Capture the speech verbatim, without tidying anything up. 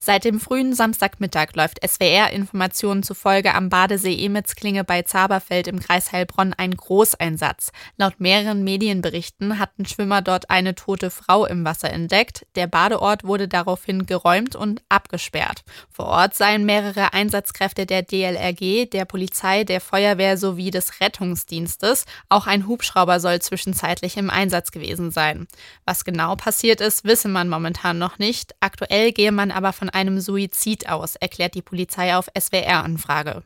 Seit dem frühen Samstagmittag läuft S W R-Informationen zufolge am Badesee Emmitzklinge bei Zaberfeld im Kreis Heilbronn ein Großeinsatz. Laut mehreren Medienberichten hatten Schwimmer dort eine tote Frau im Wasser entdeckt. Der Badeort wurde daraufhin geräumt und abgesperrt. Vor Ort seien mehrere Einsatzkräfte der D L R G, der Polizei, der Feuerwehr sowie des Rettungsdienstes. Auch ein Hubschrauber soll zwischenzeitlich im Einsatz gewesen sein. Was genau passiert ist, wisse man momentan noch nicht. Aktuell gehe man aber von einem Suizid aus, erklärt die Polizei auf S W R-Anfrage.